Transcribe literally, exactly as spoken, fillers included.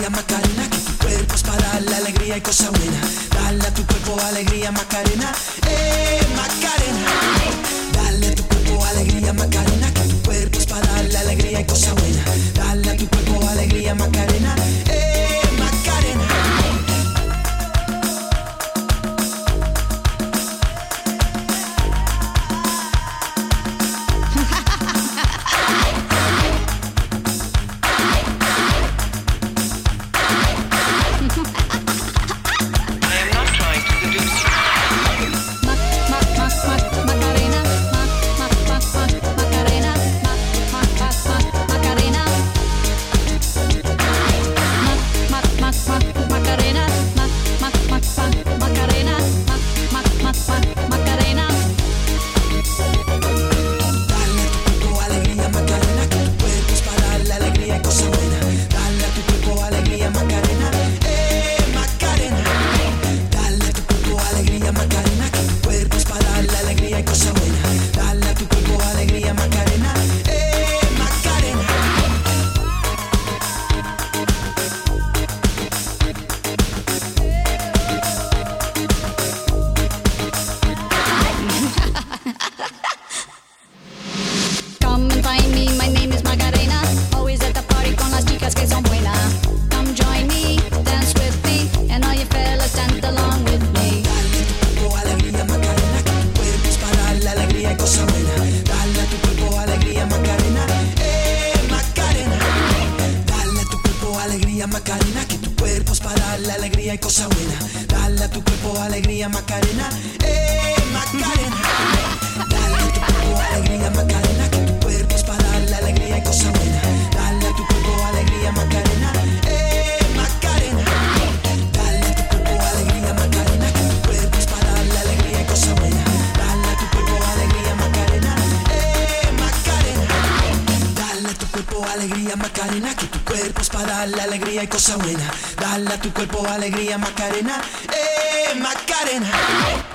alegría Macarena, que tu cuerpo es para darle alegría y cosa buena. Dale a tu cuerpo alegría Macarena, eh Macarena. Dale a tu cuerpo alegría Macarena, que tu cuerpo es para darle alegría y cosa buena. Dale a tu cuerpo alegría Macarena, eh Macarena. Macarena, que tu cuerpo es para darle alegría y cosa buena. Dale a tu cuerpo alegría Macarena, eh Macarena. Dale a tu cuerpo alegría Macarena, que tu cuerpo es para darle alegría y cosa buena. Dale a tu cuerpo alegría Macarena, eh Macarena. Dale a tu cuerpo alegría Macarena, que tu cuerpo es para darle alegría y cosa buena. Dale a tu cuerpo alegría Macarena, eh Macarena. Dale a tu cuerpo alegría Macarena, que tu cuerpo es para darle alegría y cosa buena. Dale a tu cuerpo alegría Macarena, eh Macarena.